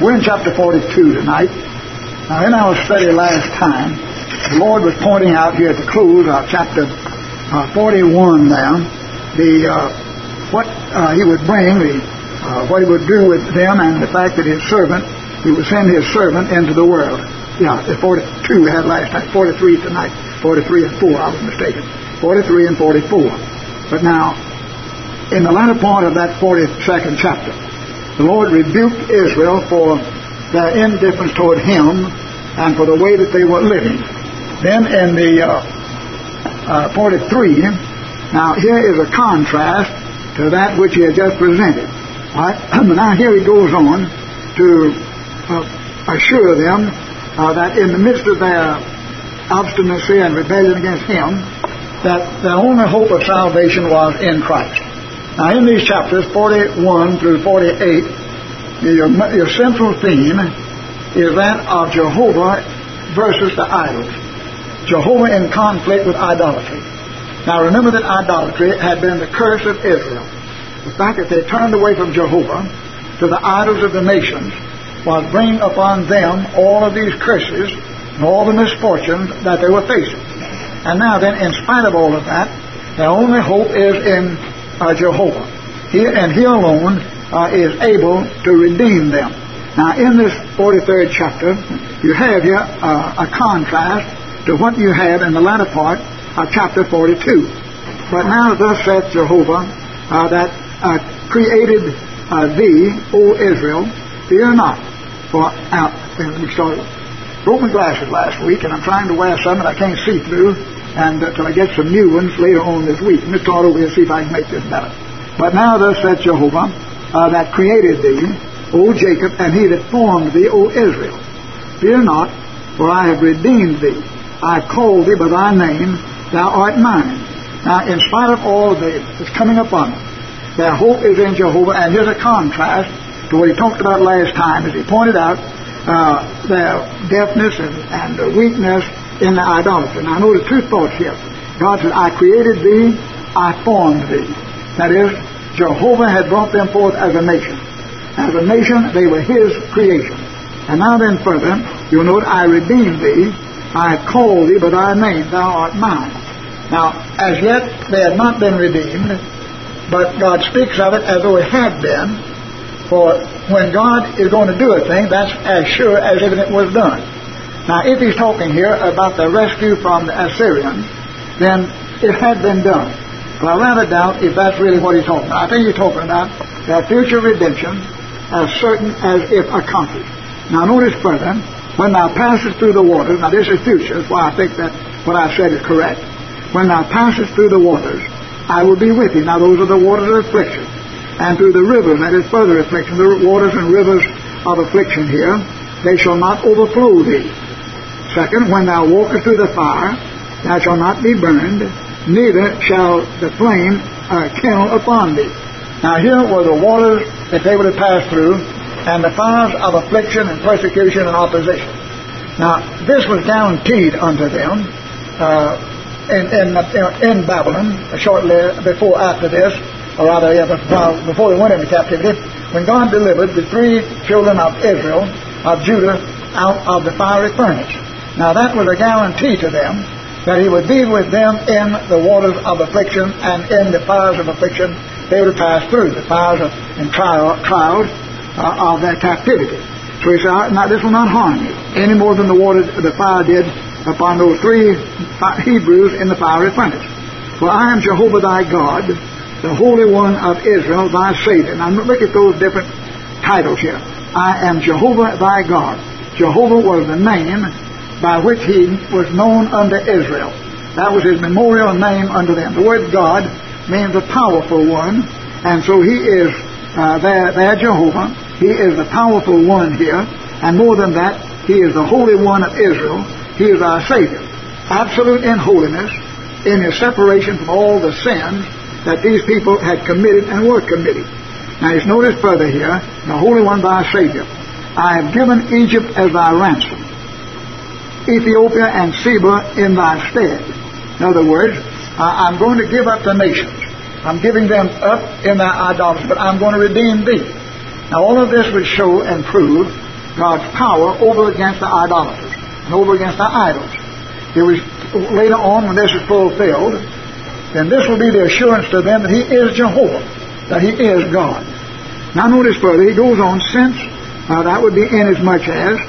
we're in chapter 42 tonight. Now, in our study last time, the Lord was pointing out here at the close of chapter 41 there, what He would bring, what He would do with them, and the fact that His servant, He would send His servant into the world. Yeah, the 42 we had last night, 43 tonight, 43 and 4, I was mistaken. 43 and 44. But now, in the latter part of that 42nd chapter, the Lord rebuked Israel for their indifference toward Him and for the way that they were living. Then in the 43, now here is a contrast to that which He had just presented. All right? Now here He goes on to assure them that in the midst of their obstinacy and rebellion against Him, that their only hope of salvation was in Christ. Now in these chapters 41 through 48, your central theme is that of Jehovah versus the idols. Jehovah in conflict with idolatry. Now remember that idolatry had been the curse of Israel. The fact that they turned away from Jehovah to the idols of the nations was bringing upon them all of these curses and all the misfortunes that they were facing. And now then, in spite of all of that, their only hope is in Jehovah. He alone is able to redeem them. Now in this 43rd chapter, you have here a contrast to what you had in the latter part of chapter 42. But now thus saith Jehovah that created thee, O Israel, fear not. For let me start. Broke my glasses last week, and I'm trying to wear some that I can't see through, and till I get some new ones later on this week. Let me start over here and see if I can make this better. But now thus saith Jehovah that created thee, O Jacob, and He that formed thee, O Israel. Fear not, for I have redeemed thee. I have called thee by thy name, thou art mine. Now, in spite of all that's coming upon them, their hope is in Jehovah, and here's a contrast to what He talked about last time, as He pointed out their deafness and weakness in the idolatry. Now, notice two thoughts here. God said, I created thee, I formed thee. That is, Jehovah had brought them forth as a nation. As a nation, they were His creation. And now then further, you'll note, I redeemed thee, I have called thee by thy name, thou art mine. Now, as yet, they had not been redeemed, but God speaks of it as though it had been, for when God is going to do a thing, that's as sure as if it was done. Now, if He's talking here about the rescue from the Assyrians, then it had been done. But I rather doubt if that's really what He's talking about. I think He's talking about their future redemption as certain as if accomplished. Now notice further, when thou passest through the waters, now this is future, that's why I think that what I've said is correct. When thou passest through the waters, I will be with thee. Now those are the waters of affliction. And through the rivers, that is further affliction, the waters and rivers of affliction here, they shall not overflow thee. Second, when thou walkest through the fire, thou shalt not be burned, neither shall the flame kindle upon thee. Now here were the waters that they would have passed through, and the fires of affliction and persecution and opposition. Now this was guaranteed unto them in Babylon, shortly after this, or rather before they went into captivity, when God delivered the three children of Israel, of Judah, out of the fiery furnace. Now that was a guarantee to them that He would be with them in the waters of affliction and in the fires of affliction they would pass through, the fires and trials of their captivity. So He said, now this will not harm you any more than the fire did upon those three Hebrews in the fiery furnace. For I am Jehovah thy God, the Holy One of Israel, thy Savior. Now look at those different titles here. I am Jehovah thy God. Jehovah was the name by which He was known unto Israel. That was His memorial name unto them. The word God means the powerful one, and so He is their Jehovah. He is the powerful one here, and more than that, He is the Holy One of Israel. He is our Savior. Absolute in holiness, in His separation from all the sins that these people had committed and were committing. Now it's noticed further here, the Holy One thy Savior. I have given Egypt as thy ransom, Ethiopia and Seba in thy stead. In other words, I'm going to give up the nations. I'm giving them up in their idolatry, but I'm going to redeem thee. Now all of this would show and prove God's power over against the idolaters and over against the idols. It was later on, when this is fulfilled, then this will be the assurance to them that He is Jehovah, that He is God. Now notice further, he goes on, since that would be inasmuch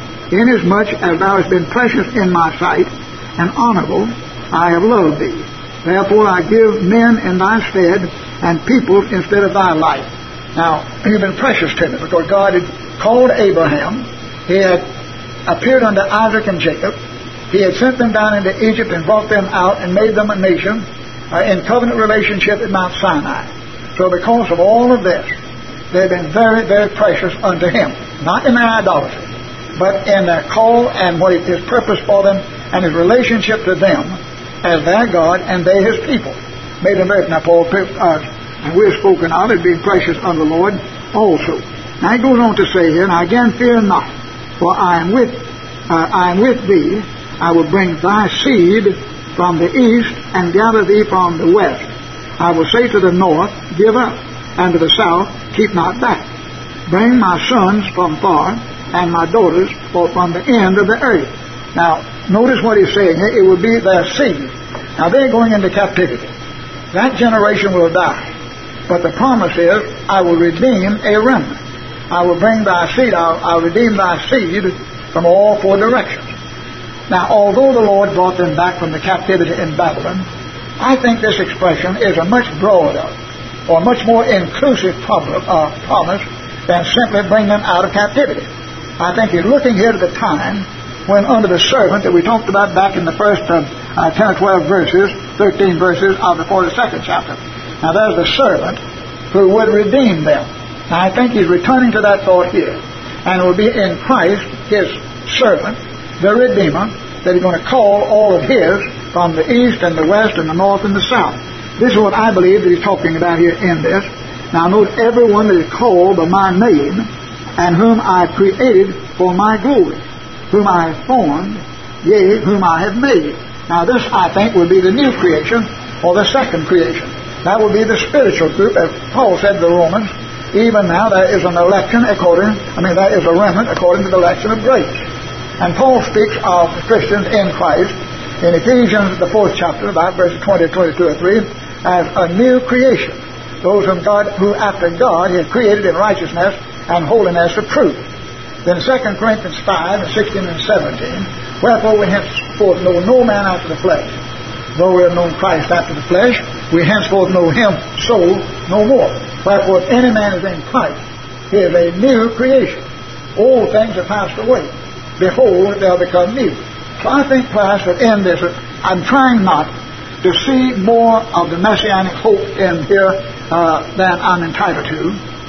as thou hast been precious in my sight and honorable, I have loved thee. Therefore I give men in thy stead and peoples instead of thy life. Now, you've been precious to me, because God had called Abraham. He had appeared unto Isaac and Jacob. He had sent them down into Egypt and brought them out and made them a nation in covenant relationship at Mount Sinai. So because of all of this, they've been very, very precious unto Him. Not in their idolatry, but in their call and what His purpose for them and His relationship to them as their God and they His people. Made them very. Now Paul, and we have spoken of it being precious unto the Lord also. Now he goes on to say here, now again, fear not, for I am with thee. I will bring thy seed from the east and gather thee from the west. I will say to the north, give up, and to the south, keep not back. Bring my sons from far, and my daughters from the end of the earth. Now, notice what he's saying here. It will be their seed. Now, they're going into captivity. That generation will die. But the promise is, I will redeem a remnant. I will bring thy seed, I'll redeem thy seed from all four directions. Now, although the Lord brought them back from the captivity in Babylon, I think this expression is a much broader or much more inclusive promise than simply bring them out of captivity. I think he's looking here to the time when under the servant that we talked about back in the first 10 or 12 verses, 13 verses of the 42nd chapter. Now there's the servant who would redeem them. Now I think he's returning to that thought here. And it will be in Christ, His servant, the Redeemer, that He's going to call all of His from the east and the west and the north and the south. This is what I believe that He's talking about here in this. Now note, everyone that is called by my name, and whom I created for my glory, whom I have formed, yea, whom I have made. Now this, I think, will be the new creation, or the second creation. That will be the spiritual group, as Paul said to the Romans. Even now there is an election there is a remnant according to the election of grace. And Paul speaks of the Christians in Christ in Ephesians, the 4th chapter, about verses 20, 22, or 3, as a new creation. Those who after God He had created in righteousness and holiness of truth. Then 2 Corinthians 5, 16 and 17, wherefore we henceforth know no man after the flesh. Though we have known Christ after the flesh, we henceforth know Him so no more. Wherefore, if any man is in Christ, he is a new creation. Old things are passed away. Behold, they'll become new. So I think, class, that in this, I'm trying not to see more of the messianic hope in here than I'm entitled to.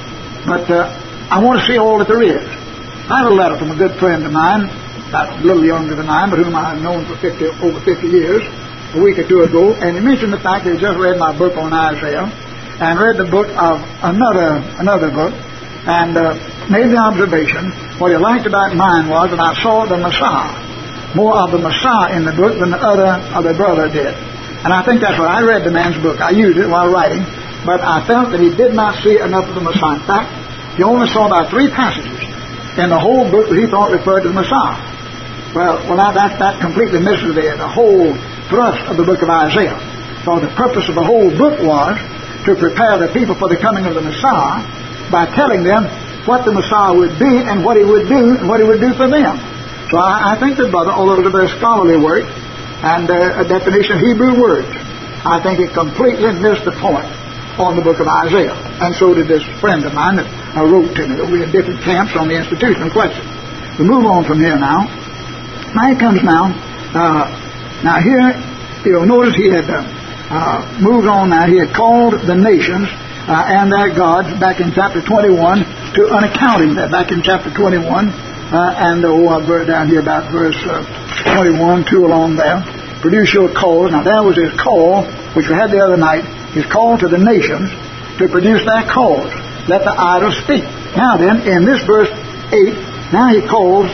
But I want to see all that there is. I have a letter from a good friend of mine, about a little younger than I am, but whom I have known for over 50 years, a week or two ago, and he mentioned the fact that he just read my book on Isaiah, and read the book of another book, and made the observation, what he liked about mine was that I saw the Messiah, more of the Messiah in the book than the other brother did. And I think that's what I read the man's book. I used it while writing, but I felt that he did not see enough of the Messiah. In fact, he only saw about 3 passages in the whole book that he thought referred to the Messiah. Well, that completely misses the whole thrust of the book of Isaiah. So the purpose of the whole book was to prepare the people for the coming of the Messiah by telling them what the Messiah would be and what He would do and what He would do for them. So I think the brother, although it was a very scholarly work and a definition of Hebrew words, I think it completely missed the point on the book of Isaiah. And so did this friend of mine that wrote to me. We had different camps on the institutional question. We move on from here now. Now he comes now. Now here, notice he had moved on now. He had called the nations and their gods back in chapter 21 to unaccounting that. Back in chapter 21 and down here about verse 21, 2 along there. Produce your cause. Now there was his call, which we had the other night, his call to the nations to produce their cause. Let the idols speak. Now then, in this verse 8, now he calls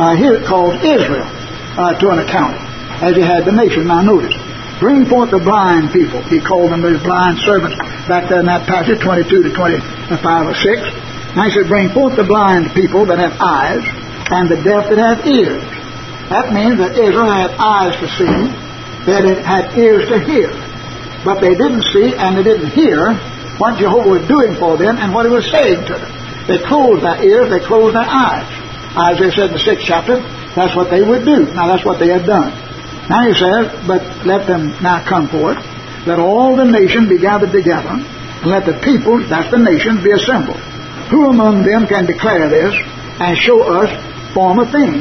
Israel to an accounting, as he had the nation. Now notice, bring forth the blind people. He called them his blind servants back there in that passage, 22 to 25 or 6. Now he said, bring forth the blind people that have eyes, and the deaf that have ears. That means that Israel had eyes to see, that it had ears to hear. But they didn't see and they didn't hear what Jehovah was doing for them and what He was saying to them. They closed their ears, they closed their eyes. Isaiah said in the 6th chapter, that's what they would do. Now that's what they had done. Now He says, but let them now come forth. Let all the nations be gathered together, and let the people, that's the nations, be assembled. Who among them can declare this and show us former things?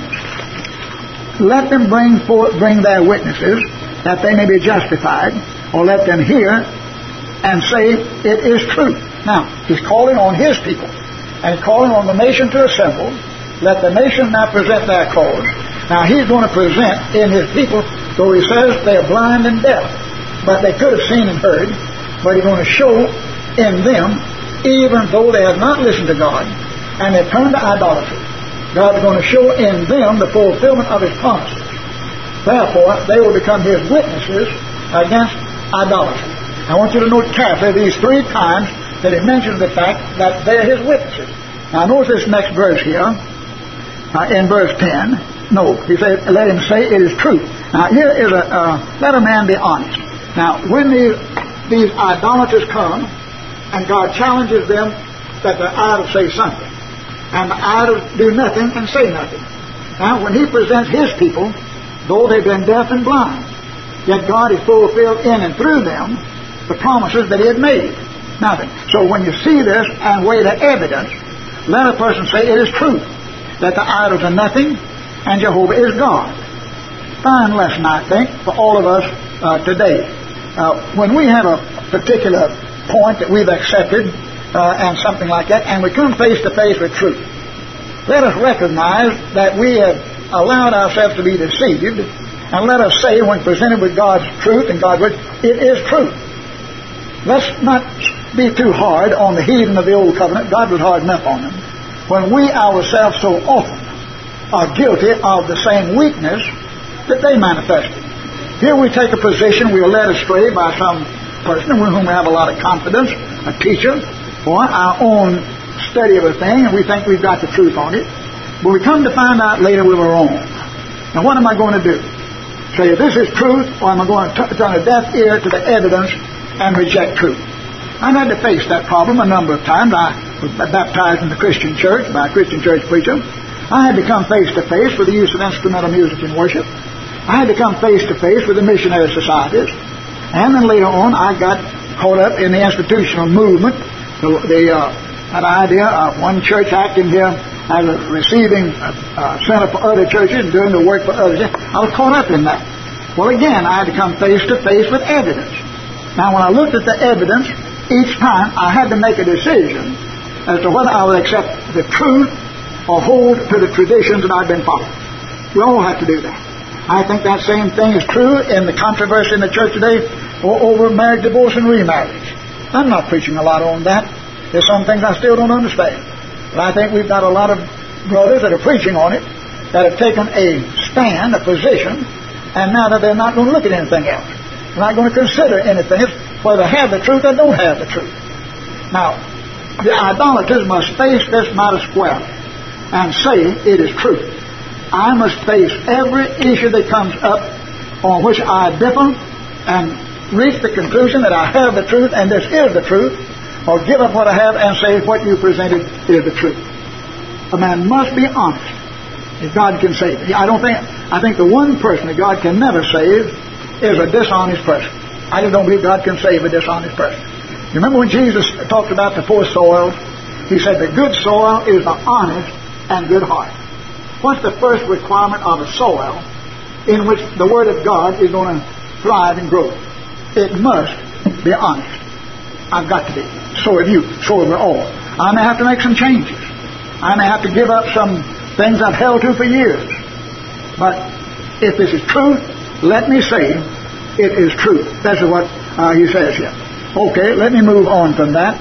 Let them bring their witnesses, that they may be justified, or let them hear and say, it is true. Now, He's calling on His people, and He's calling on the nation to assemble. Let the nation now present their cause. Now, He's going to present in His people, though He says they're blind and deaf, but they could have seen and heard, but He's going to show in them, even though they have not listened to God, and they turned to idolatry, God is going to show in them the fulfillment of His promises. Therefore, they will become His witnesses against idolatry. I want you to note carefully these 3 times that He mentions the fact that they're His witnesses. Now, notice this next verse here, in verse 10. No, He said, let him say it is true. Now, here is let a man be honest. Now, when these idolaters come, and God challenges them that the idols say something, and the idols do nothing and say nothing. Now, when He presents His people, though they've been deaf and blind, yet God has fulfilled in and through them the promises that He had made. Nothing. So when you see this and weigh the evidence, let a person say it is true that the idols are nothing and Jehovah is God. Fine lesson, I think, for all of us today. When we have a particular point that we've accepted and something like that, and we come face to face with truth, let us recognize that we have allowed ourselves to be deceived, and let us say, when presented with God's truth and God's word, it is truth. Let's not be too hard on the heathen of the old covenant. God was hard enough on them. When we ourselves so often are guilty of the same weakness that they manifested. Here we take a position, we are led astray by some person with whom we have a lot of confidence, a teacher, or our own study of a thing, and we think we've got the truth on it. But we come to find out later we were wrong. Now what am I going to do? Say, this is truth, or am I going to turn a deaf ear to the evidence and reject truth? I've had to face that problem a number of times. I was baptized in the Christian church by a Christian church preacher. I had to come face to face with the use of instrumental music in worship. I had to come face to face with the missionary societies. And then later on, I got caught up in the institutional movement, that idea of one church acting here as a receiving center for other churches and doing the work for others. I was caught up in that. Well, again, I had to come face to face with evidence. Now, when I looked at the evidence, each time I had to make a decision as to whether I would accept the truth or hold to the traditions that I've been following. We all have to do that. I think that same thing is true in the controversy in the church today over marriage, divorce, and remarriage. I'm not preaching a lot on that. There's some things I still don't understand. But I think we've got a lot of brothers that are preaching on it, that have taken a stand, a position, and now that they're not going to look at anything else. They're not going to consider anything else, whether they have the truth or don't have the truth. Now, the idolaters must face this matter squarely and say it is true. I must face every issue that comes up on which I differ and reach the conclusion that I have the truth and this is the truth, or give up what I have and say what you presented is the truth. A man must be honest if God can save him. I think the one person that God can never save is a dishonest person. I just don't believe God can save a dishonest person. You remember when Jesus talked about the 4 soils? He said the good soil is the honest and good heart. What's the first requirement of a soil in which the Word of God is going to thrive and grow? It must be honest. I've got to be. So have you. So have we all. I may have to make some changes. I may have to give up some things I've held to for years. But if this is truth, let me say it is true. That's what he says here. Okay, let me move on from that.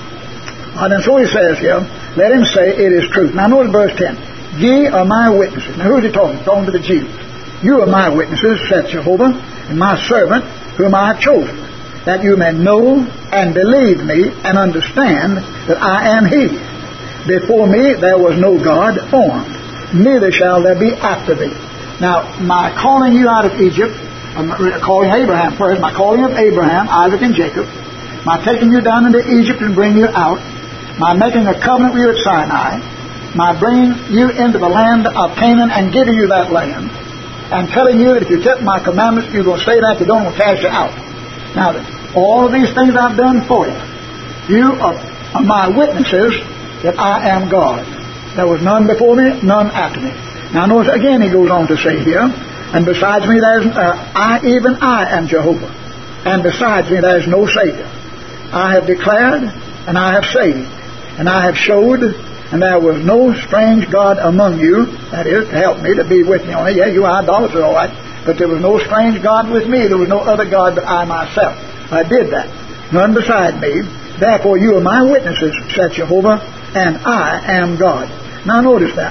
And so he says here, let him say it is truth. Now notice verse 10. Ye are my witnesses. Now who is he talking? Talking to the Jews. You are my witnesses, saith Jehovah, and my servant, whom I have chosen, that you may know and believe me and understand that I am He. Before me there was no God formed, neither shall there be after thee. Now, my calling you out of Egypt, calling Abraham first, my calling of Abraham, Isaac, and Jacob, my taking you down into Egypt and bringing you out, my making a covenant with you at Sinai, my bringing you into the land of Canaan and giving you that land, and telling you that if you kept my commandments, you're going to stay there. If you don't, we'll cast you out. Now, all of these things I've done for you, you are my witnesses that I am God. There was none before me, none after me. Now, notice again he goes on to say here, and besides me there's even I am Jehovah, and besides me there is no Savior. I have declared, and I have saved, and I have showed, and there was no strange God among you, that is, to help me, to be with me. Only, yeah, you are idolaters, all right, but there was no strange God with me. There was no other God but I myself. I did that. None beside me. Therefore you are my witnesses, said Jehovah, and I am God. Now notice that.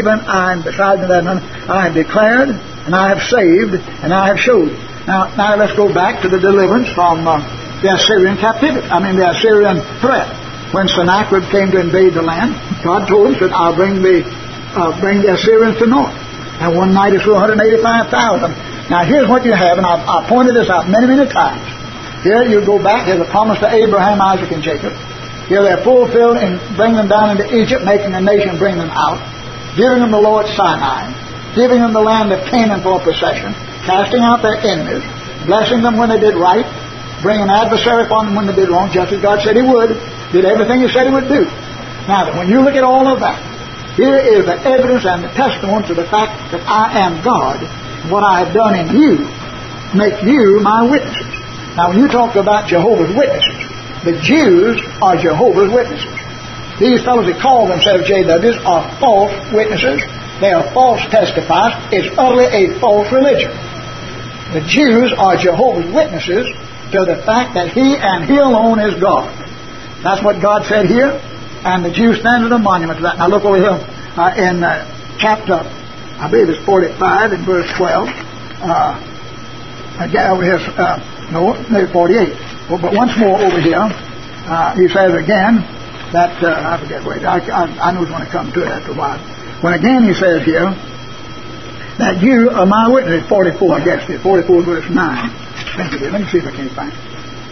And besides me there none. I have declared, and I have saved, and I have showed. Now let's go back to the deliverance from the Assyrian captivity. The Assyrian threat. When Sennacherib came to invade the land, God told him that I'll bring the Assyrians to naught. And one night he slew 185,000. Now here's what you have, and I've pointed this out many, many times. Here you go back, here's a promise to Abraham, Isaac, and Jacob. Here they're fulfilled in bringing them down into Egypt, making a nation, bring them out, giving them the law at Sinai, giving them the land of Canaan for a possession, casting out their enemies, blessing them when they did right, bringing an adversary upon them when they did wrong, just as God said He would, did everything He said He would do. Now, when you look at all of that, here is the evidence and the testimony to the fact that I am God. What I have done in you make you my witnesses. Now, when you talk about Jehovah's Witnesses, the Jews are Jehovah's Witnesses. These fellows that call themselves JWs are false witnesses. They are false testifiers. It's utterly a false religion. The Jews are Jehovah's Witnesses to the fact that He and He alone is God. That's what God said here, and the Jews stand as a monument to that. Now look over here in chapter, I believe it's 45 and verse 12. Over here, maybe 48. Well, but once more over here, he says again that, I forget where, I know it's going to come to it after a while. When again he says here, that you are my witnesses, 44, I guess, 44 verse 9. Let me see if I can find it.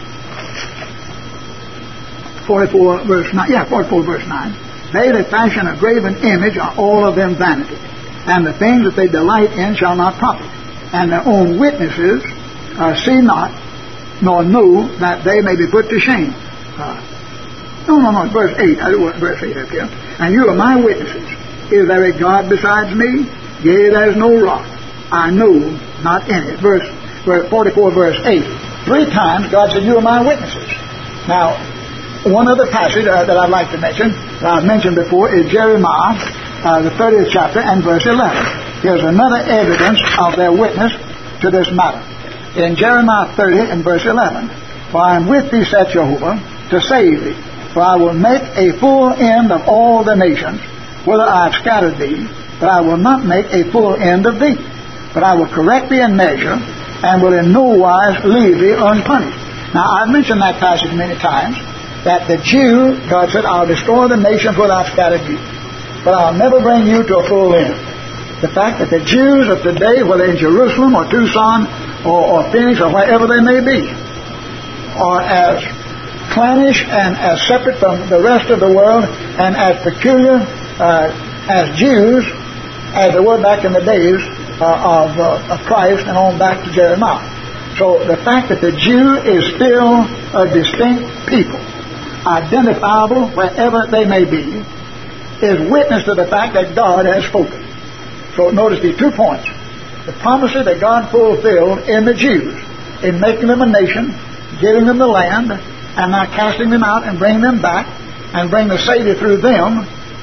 44 verse 9. Yeah, 44 verse 9. They that fashion a graven image are all of them vanity, and the things that they delight in shall not profit, and their own witnesses see not, nor know that they may be put to shame. No, verse 8. I do want verse 8 up here. And you are my witnesses. Is there a God besides me? Yea, there is no rock. I know not any. Verse 44, verse 8. 3 times God said, you are my witnesses. Now, one other passage that I'd like to mention, that I've mentioned before, is Jeremiah, the 30th chapter, and verse 11. Here's another evidence of their witness to this matter. In Jeremiah 30 and verse 11, for I am with thee, saith Jehovah, to save thee. For I will make a full end of all the nations, whither I have scattered thee, but I will not make a full end of thee. But I will correct thee in measure, and will in no wise leave thee unpunished. Now, I've mentioned that passage many times, that the Jew, God said, I'll destroy the nations where I've scattered you, but I'll never bring you to a full end. The fact that the Jews of today, whether in Jerusalem or Tucson or Phoenix or wherever they may be, are as clannish and as separate from the rest of the world and as peculiar as Jews as they were back in the days of Christ and on back to Jeremiah. So the fact that the Jew is still a distinct people, identifiable wherever they may be, is witness to the fact that God has spoken. So notice these 2 points. The promises that God fulfilled in the Jews, in making them a nation, giving them the land, and now casting them out and bringing them back, and bring the Savior through them,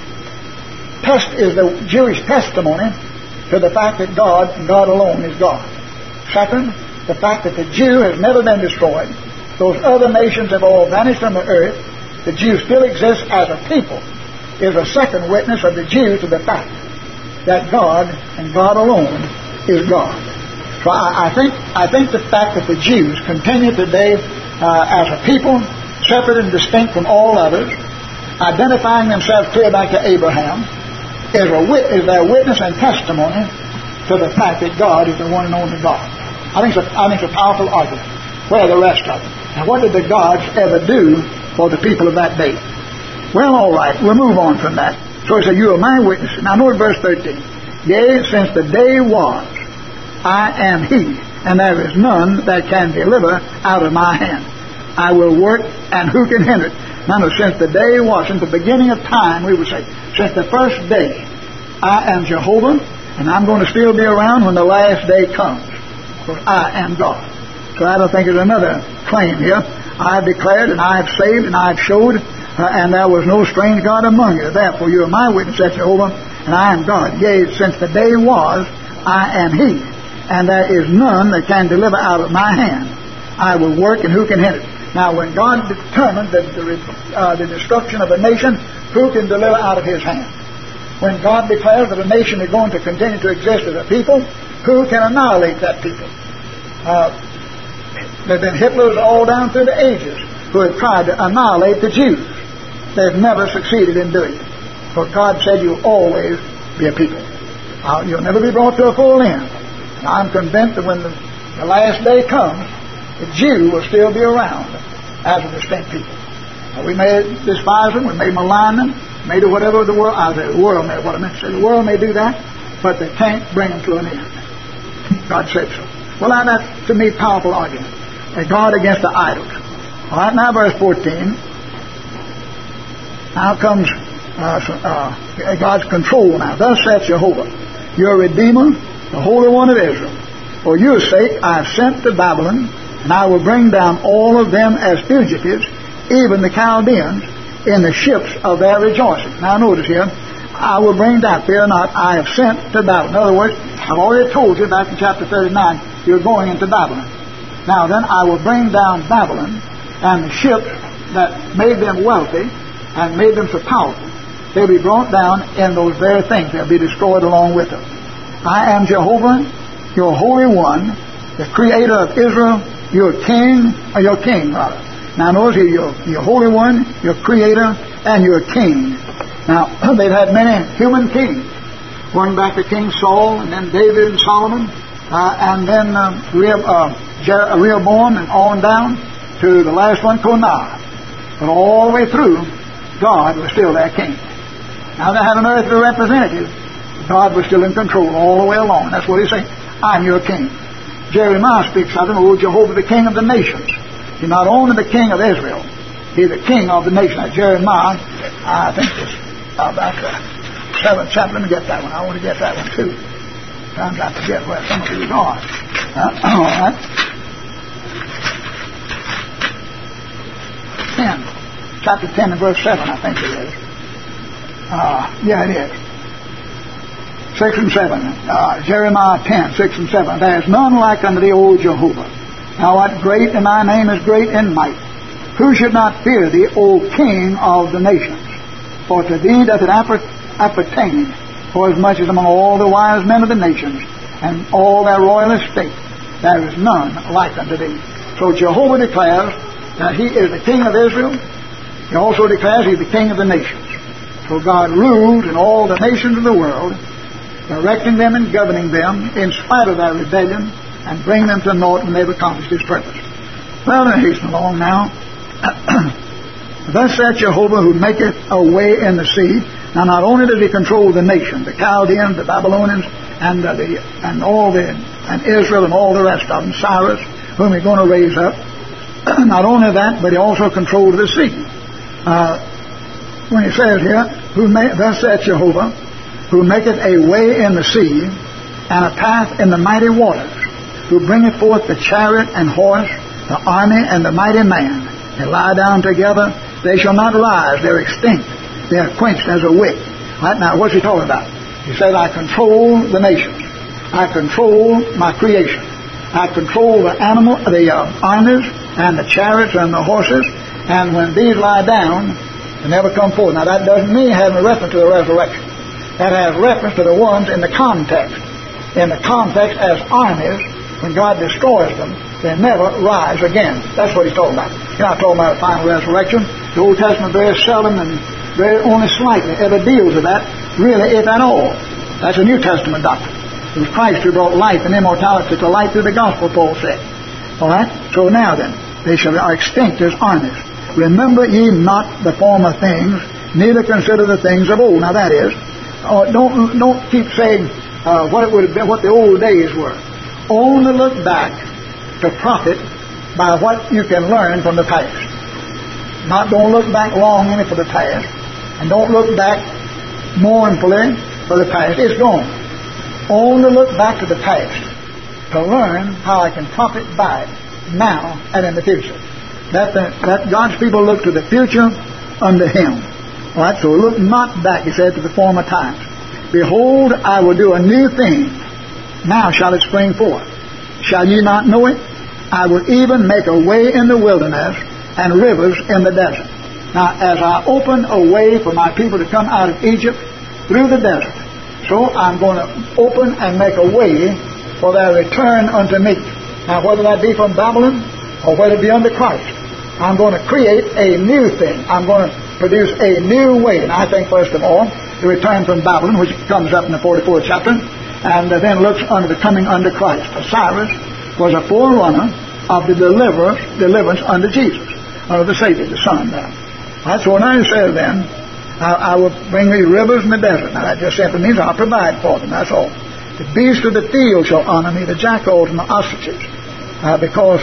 is the Jewish testimony to the fact that God and God alone is God. Second, the fact that the Jew has never been destroyed. Those other nations have all vanished from the earth. The Jew still exists as a people, is a second witness of the Jew to the fact that God and God alone is God. So I think the fact that the Jews continue today as a people, separate and distinct from all others, identifying themselves clear back to Abraham, is their witness and testimony to the fact that God is the one and only God. I think it's a powerful argument. Where are the rest of them? And what did the gods ever do for the people of that day? Well, all right, we'll move on from that. So he said, you are my witnesses. Now note verse 13. Yea, since the day was, I am he, and there is none that can deliver out of my hand. I will work, and who can hinder it? Now, since the day was, since the beginning of time, we would say, since the first day, I am Jehovah, and I'm going to still be around when the last day comes. For I am God. So I don't think there's another claim here. I have declared, and I have saved, and I have showed, and there was no strange God among you. Therefore, you are my witness, said Jehovah, and I am God. Yea, since the day was, I am he, and there is none that can deliver out of my hand. I will work, and who can hinder it? Now, when God determined the destruction of a nation, who can deliver out of his hand? When God declares that a nation is going to continue to exist as a people, who can annihilate that people? There have been Hitlers all down through the ages who have tried to annihilate the Jews. They've never succeeded in doing it. For God said you'll always be a people. You'll never be brought to a full end. And I'm convinced that when the last day comes, the Jew will still be around as a distinct people. We may despise them, we may malign them, may do whatever the world, the world may, what I meant to say, the world may do that, but they can't bring them to an end. God said so. Well, that's, to me, powerful argument. A God against the idols. All right, now verse 14. Now comes God's control now. Thus saith Jehovah, your Redeemer, the Holy One of Israel. For your sake I have sent to Babylon, and I will bring down all of them as fugitives, even the Chaldeans, in the ships of their rejoicing. Now notice here, I will bring down, fear not, I have sent to Babylon. In other words, I've already told you back in chapter 39, you're going into Babylon. Now then, I will bring down Babylon, and the ships that made them wealthy and made them so powerful, they'll be brought down in those very things. They'll be destroyed along with them. I am Jehovah, your Holy One, the Creator of Israel, your King. Now notice here, your Holy One, your Creator, and your King. Now, they've had many human kings, going back to King Saul, and then David and Solomon, and then Rehoboam, and on down to the last one, Konah. But all the way through, God was still their king. Now they had an earthly representative. God was still in control all the way along. That's what he's saying. I'm your king. Jeremiah speaks of him, O Jehovah, the King of the nations. He's not only the King of Israel, he's the King of the nation. Now, Jeremiah, I think it's about the 7th chapter. Let me get that one. I want to get that one too. Sometimes I forget where some of these are. All right. 10. Chapter 10 and verse 7, I think it is. Yeah, it is. 6 and 7. Jeremiah 10, 6 and 7. There is none like unto thee, O Jehovah. Thou art great, and thy name is great in might. Who should not fear thee, O King of the nations? For to thee doth it appertain, for as much as among all the wise men of the nations, and all their royal estate, there is none like unto thee. So Jehovah declares that he is the King of Israel. He also declares he is the King of the nations. So God rules in all the nations of the world, directing them and governing them in spite of their rebellion, and bring them to naught when they've accomplished his purpose. Well, then hasten along now. Thus saith Jehovah, who maketh a way in the sea. Now not only does he control the nation, the Chaldeans, the Babylonians, and Israel and all the rest of them, Cyrus, whom he's going to raise up. Not only that, but he also controls the sea. When he says here, thus saith Jehovah, who maketh a way in the sea, and a path in the mighty waters, who bringeth forth the chariot and horse, the army and the mighty man. They lie down together, they shall not rise, they're extinct, they are quenched as a wick. Right now, what's he talking about? He says, I control the nations, I control my creation, I control the armies and the chariots and the horses, and when these lie down, they never come forth. Now that doesn't mean having a reference to the resurrection. That has reference to the ones in the context. In the context as armies, when God destroys them, they never rise again. That's what he's talking about. He's not talking about a final resurrection. The Old Testament very seldom and very only slightly ever deals with that. really, if at all. That's a New Testament doctrine. It was Christ who brought life and immortality to light through the gospel, Paul said. All right? So now then, they are extinct as armies. Remember ye not the former things, neither consider the things of old. Now that is, don't keep saying what it would have been, what the old days were. Only look back to profit by what you can learn from the past. Don't look back longingly for the past, and don't look back mournfully for the past. It's gone. Only look back to the past to learn how I can profit by it now and in the future. That God's people look to the future unto Him. All right, so look not back, He said, to the former times. Behold, I will do a new thing. Now shall it spring forth. Shall ye not know it? I will even make a way in the wilderness and rivers in the desert. Now, as I open a way for my people to come out of Egypt through the desert, so I'm going to open and make a way for their return unto me. Now, whether that be from Babylon or whether it be under Christ, I'm going to create a new thing. I'm going to produce a new way. And I think, first of all, the return from Babylon, which comes up in the 44th chapter, and then looks under the coming under Christ. Cyrus was a forerunner of the deliverance under Jesus, under the Savior, the Son. That's what I say then. I will bring these rivers in the desert. Now that just simply means I'll provide for them, that's all. The beasts of the field shall honor me, the jackals and the ostriches, because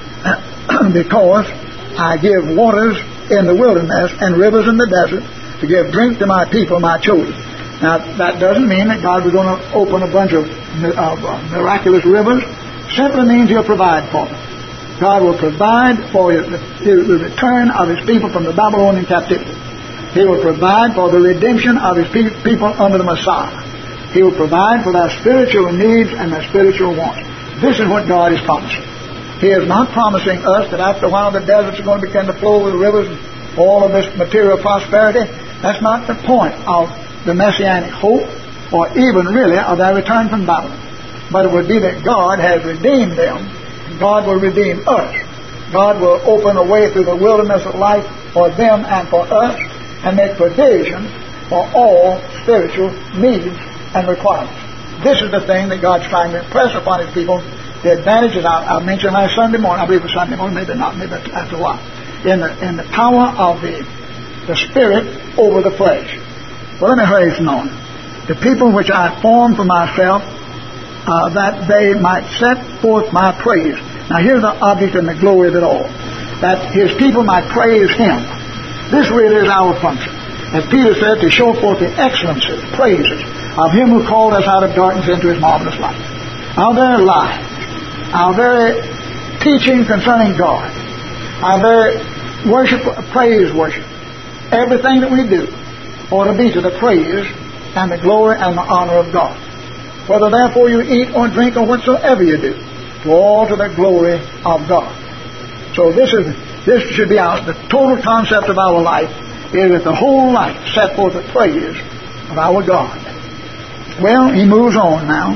I give waters in the wilderness and rivers in the desert to give drink to my people, my chosen. Now that doesn't mean that God was going to open a bunch of miraculous rivers. Simply means He'll provide for them. God will provide for the return of His people from the Babylonian captivity. He will provide for the redemption of His people under the Messiah. He will provide for their spiritual needs and their spiritual wants. This is what God is promising. He is not promising us that after a while the deserts are going to begin to flow with rivers and all of this material prosperity. That's not the point of the Messianic hope, or even really of their return from Babylon. But it would be that God has redeemed them. God will redeem us. God will open a way through the wilderness of life for them and for us, and make provision for all spiritual needs and requirements. This is the thing that God's trying to impress upon His people. The advantages I mentioned last Sunday morning, I believe it was Sunday morning, maybe not, maybe after a while, in the power of the Spirit over the flesh. Well, let me hasten on. The people which I formed for myself, that they might set forth my praise. Now here's the object and the glory of it all. That His people might praise Him. This really is our function. As Peter said, to show forth the excellencies, praises of Him who called us out of darkness into His marvelous light. Our very lives, our very teaching concerning God, our very worship, praise worship, everything that we do ought to be to the praise and the glory and the honor of God. Whether therefore you eat or drink or whatsoever you do, to all to the glory of God. So this should be the total concept of our life, is that the whole life set forth the praise of our God. Well, he moves on now.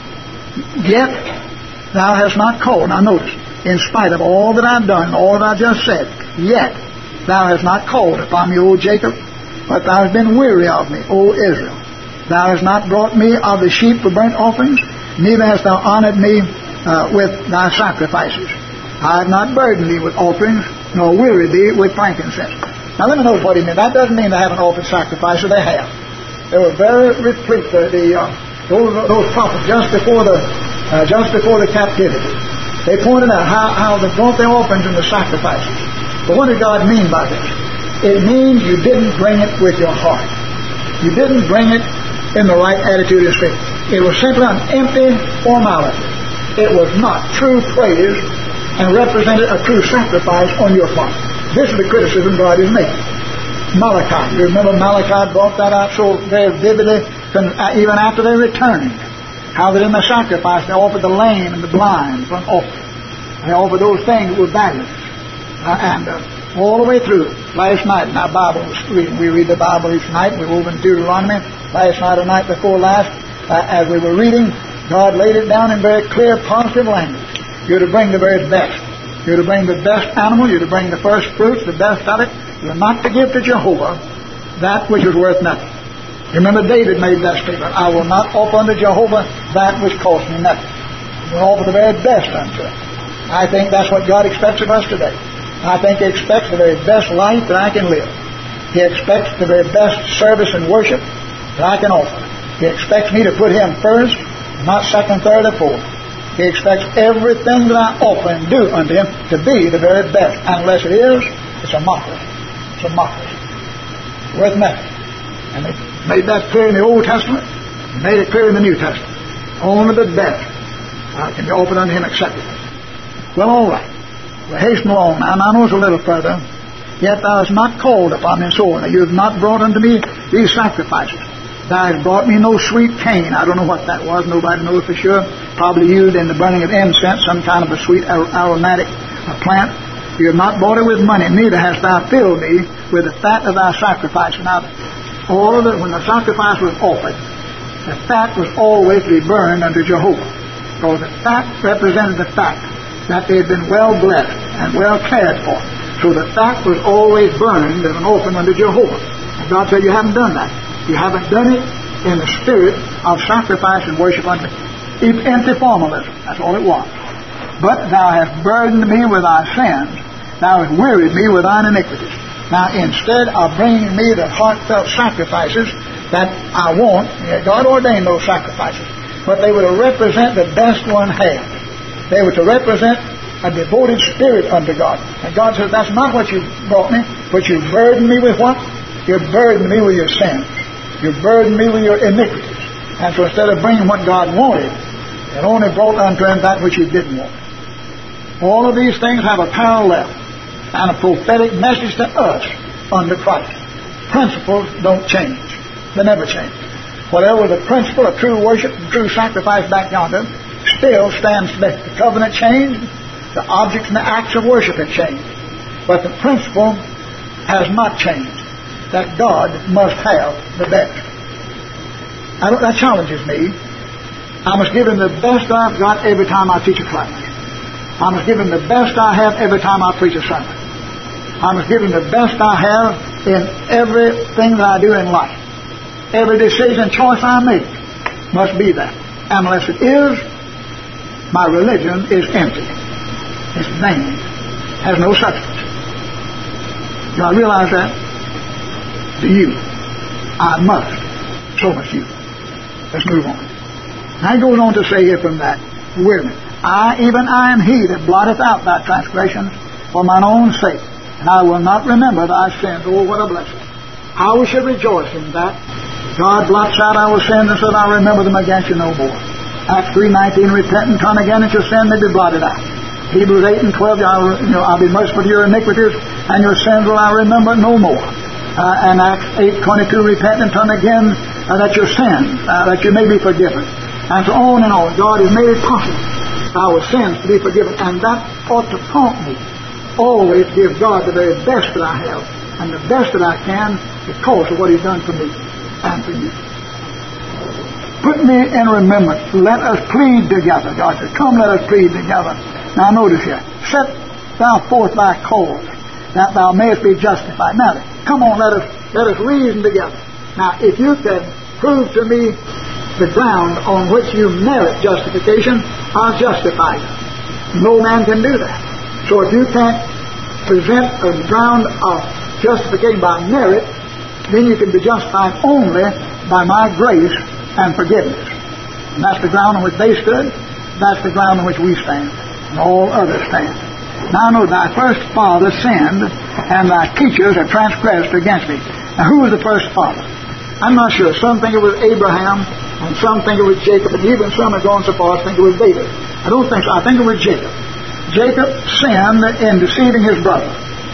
Yet thou hast not called. Now notice, in spite of all that I've done, all that I just said, yet thou hast not called upon me, O Jacob, but thou hast been weary of me, O Israel. Thou hast not brought me of the sheep for burnt offerings, neither hast thou honored me with thy sacrifices. I have not burdened thee with offerings, nor wearied thee with frankincense. Now let me notice what he meant. That doesn't mean they haven't offered sacrifices. They have. They were very replete. Those prophets just before the captivity. They pointed out how they brought their offerings and the sacrifices. But what did God mean by this? It means you didn't bring it with your heart. You didn't bring it in the right attitude and spirit. It was simply an empty formality. It was not true praise and represented a true sacrifice on your part. This is the criticism God is making. Malachi. You remember Malachi brought that out so very vividly, even after they returned. How that in the sacrifice they offered the lame and the blind for an offering. They offered those things that were valueless. And all the way through, last night in our Bible reading, we read the Bible each night. We were over in Deuteronomy last night or night before last. As we were reading, God laid it down in very clear, positive language. You're to bring the very best. You're to bring the best animal. You're to bring the first fruits, the best of it. You're not to give to Jehovah that which is worth nothing. You remember David made that statement, I will not offer unto Jehovah that which costs me nothing. I will offer the very best unto Him. I think that's what God expects of us today. I think He expects the very best life that I can live. He expects the very best service and worship that I can offer. He expects me to put Him first, not second, third, or fourth. He expects everything that I offer and do unto Him to be the very best. Unless it is, it's a mockery. It's a mockery. Worth nothing. And they made that clear in the Old Testament. He made it clear in the New Testament. Only the best can be offered unto Him acceptably. Well, all right. We'll hasten along now. Now, I know it's a little further. Yet thou hast not called upon me, and so on. You have not brought unto me these sacrifices. Thou hast brought me no sweet cane. I don't know what that was. Nobody knows for sure. Probably used in the burning of incense, some kind of a sweet aromatic plant. You have not bought it with money. Neither hast thou filled me with the fat of thy sacrifice. Now, all of it, when the sacrifice was offered, the fat was always to be burned unto Jehovah. Because the fat represented the fact that they had been well blessed and well cared for. So the fat was always burned as an offering unto Jehovah. And God said, you haven't done that. You haven't done it in the spirit of sacrifice and worship unto me. Empty formalism. That's all it was. But thou hast burdened me with thy sins. Thou hast wearied me with thine iniquities. Now, instead of bringing me the heartfelt sacrifices that I want, God ordained those sacrifices, but they were to represent the best one had. They were to represent a devoted spirit unto God. And God says, that's not what you brought me, but you burdened me with what? You burdened me with your sins. You burdened me with your iniquities. And so instead of bringing what God wanted, it only brought unto Him that which He didn't want. All of these things have a parallel and a prophetic message to us under Christ. Principles don't change. They never change. Whatever the principle of true worship and true sacrifice back yonder still stands today. The covenant changed. The objects and the acts of worship have changed. But the principle has not changed. That God must have the best. That challenges me. I must give Him the best I've got every time I teach a class. I must give Him the best I have every time I preach a sermon. I must give Him the best I have in everything that I do in life. Every decision and choice I make must be that. Unless it is, my religion is empty. It's vain. Has no substance. Do I realize that? Do you? I must. So must you. Let's move on. Now he goes on to say here from that, wait a minute. Even I am He that blotteth out thy transgressions for mine own sake, and I will not remember thy sins. Oh, what a blessing. How we should rejoice in that. God blots out our sins and said, I'll remember them against you no more. Acts 3:19, repent and turn again, and your sin may be blotted out. Hebrews 8 and 12, I'll be merciful to your iniquities, and your sins will I remember no more. And Acts 8:22, repent and turn again, that your sins, that you may be forgiven. And so on and on. God has made it possible our sins to be forgiven. And that ought to prompt me always to give God the very best that I have and the best that I can because of what He's done for me and for you. Put me in remembrance. Let us plead together. God said, come, let us plead together. Now notice here. Set thou forth thy cause, that thou mayest be justified. Now, come on, let us reason together. Now, if you can prove to me the ground on which you merit justification, I'll justify you. No man can do that. So if you can't present a ground of justification by merit, then you can be justified only by my grace and forgiveness. And that's the ground on which they stood. That's the ground on which we stand. And all others stand. Now know thy first father sinned, and thy teachers have transgressed against me. Now who was the first father? I'm not sure. Some think it was Abraham, and some think it was Jacob, and even some have gone so far as to think it was David. I don't think so. I think it was Jacob. Jacob sinned in deceiving his brother.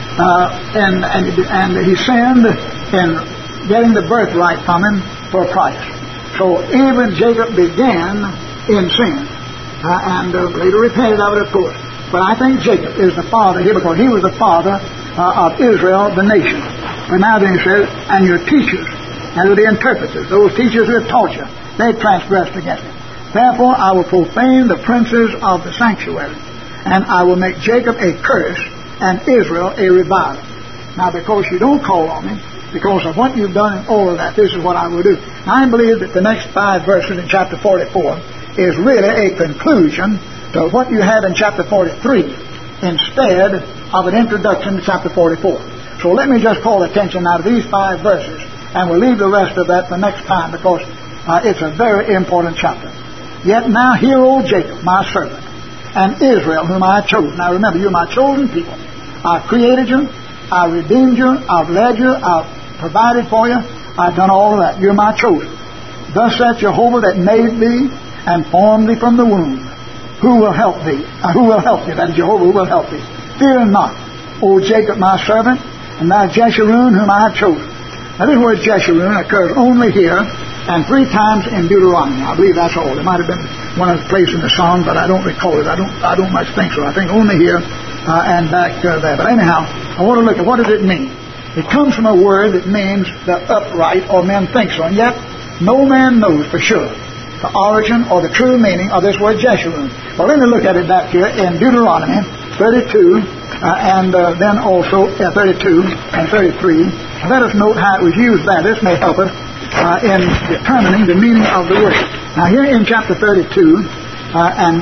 And he sinned in getting the birthright from him for a price. So even Jacob began in sin. And later repented of it, of course. But I think Jacob is the father here because he was the father of Israel, the nation. But now then he says, and your teachers, and the interpreters, those teachers who have taught you, they transgressed against me. Therefore I will profane the princes of the sanctuary, and I will make Jacob a curse, and Israel a reviler. Now because you don't call on me, because of what you've done and all of that. This is what I will do. I believe that the next 5 verses in chapter 44 is really a conclusion to what you have in chapter 43 instead of an introduction to chapter 44. So let me just call attention now to these 5 verses, and we'll leave the rest of that for next time, because it's a very important chapter. Yet now hear, O Jacob, my servant, and Israel, whom I have chosen. Now remember, you're my chosen people. I've created you, I've redeemed you, I've led you, I've provided for you, I've done all of that. You're my chosen. Thus saith Jehovah that made thee and formed thee from the womb. Who will help thee? Who will help you? That is Jehovah who will help thee. Fear not, O Jacob, my servant, and thou Jeshurun, whom I have chosen. Now this word Jeshurun occurs only here and 3 times in Deuteronomy. I believe that's all. It might have been one of the places in the Psalm, but I don't recall it. I don't much think so. I think only here and back there. But anyhow, I want to look at what does it mean. It comes from a word that means the upright, or men think so, and yet no man knows for sure the origin or the true meaning of this word Jeshurun. Well, let me look at it back here in Deuteronomy 32 and then also 32 and 33. Let us note how it was used there. This may help us in determining the meaning of the word. Now here in chapter 32 and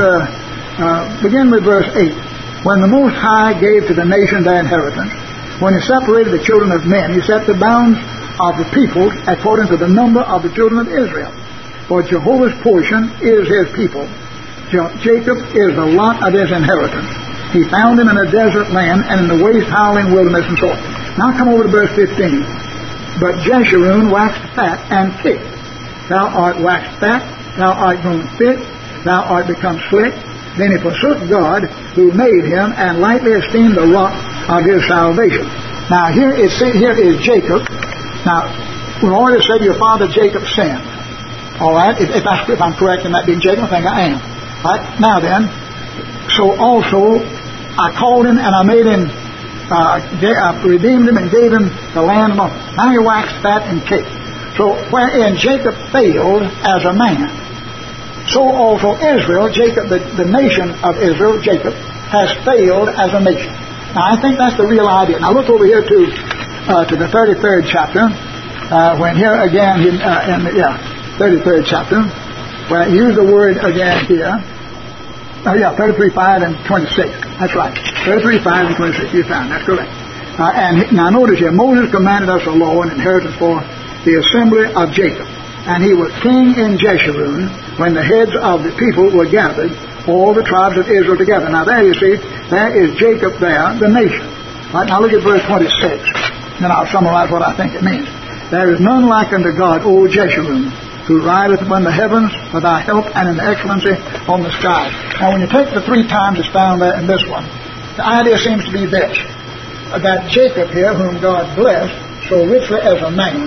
begin with verse 8. When the Most High gave to the nation their inheritance, when He separated the children of men, He set the bounds of the people according to the number of the children of Israel. For Jehovah's portion is His people. Jacob is the lot of His inheritance. He found him in a desert land and in the waste howling wilderness and so on. Now come over to verse 15. But Jeshurun waxed fat and thick. Thou art waxed fat, thou art grown thick, thou art become slick. Then he forsook God who made him and lightly esteemed the rock of his salvation. Now here is Jacob. Now, we already said your father Jacob sinned. All right, if I'm correct in that being Jacob, I think I am. All right, now then, so also I called him and I made him, I redeemed him and gave him the land. Now he waxed fat and thick. So wherein Jacob failed as a man, so also Israel, Jacob, the nation of Israel, Jacob, has failed as a nation. Now I think that's the real idea. Now look over here to the 33rd chapter, when here again, 33rd chapter, where he used the word again here. 33:5 and 26. That's right. 33:5 and 26. You found. That's correct. And now notice here, Moses commanded us a law and inheritance for the assembly of Jacob. And he was king in Jeshurun when the heads of the people were gathered, all the tribes of Israel together. Now there you see, there is Jacob there, the nation. Right, now look at verse 26. Then I'll summarize what I think it means. There is none like unto God, O Jeshurun, who rideth upon the heavens for thy help and in the excellency on the skies. Now when you take the 3 times it's found there in this one, the idea seems to be this, that Jacob here, whom God blessed so richly as a man,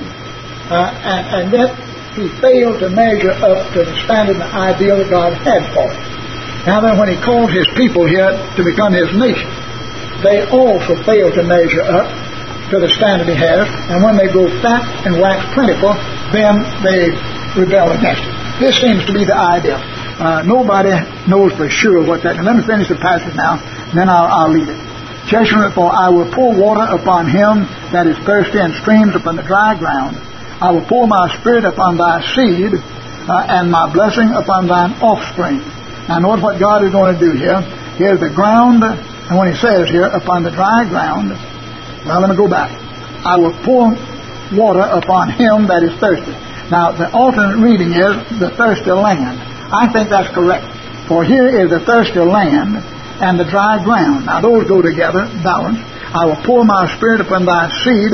and yet he failed to measure up to the standard and the ideal that God had for him. Now then, when he called his people here to become his nation, they also failed to measure up to the standard he has, and when they grow fat and wax plentiful, then they rebel against it. This seems to be the idea. Nobody knows for sure what that is. Let me finish the passage now, and then I'll leave it. Jeshurun, for I will pour water upon him that is thirsty, and streams upon the dry ground. I will pour my spirit upon thy seed, and my blessing upon thine offspring. Now note what God is going to do here. Here's the ground, and when he says here, upon the dry ground, well, let me go back. I will pour water upon him that is thirsty. Now, the alternate reading is the thirsty land. I think that's correct. For here is the thirsty land and the dry ground. Now, those go together, balanced. I will pour my spirit upon thy seed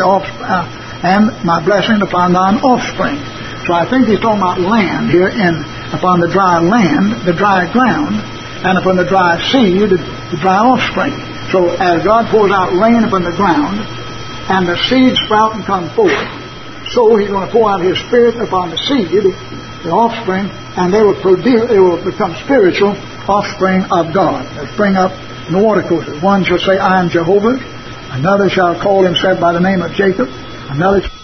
and my blessing upon thine offspring. So I think he's talking about land here, upon the dry land, the dry ground, and upon the dry seed, the dry offspring. So as God pours out rain upon the ground, and the seed sprout and come forth, so he's going to pour out his spirit upon the seed, the offspring, and they will become spiritual offspring of God. They'll spring up in the water courses. One shall say, I am Jehovah. Another shall call himself by the name of Jacob. Another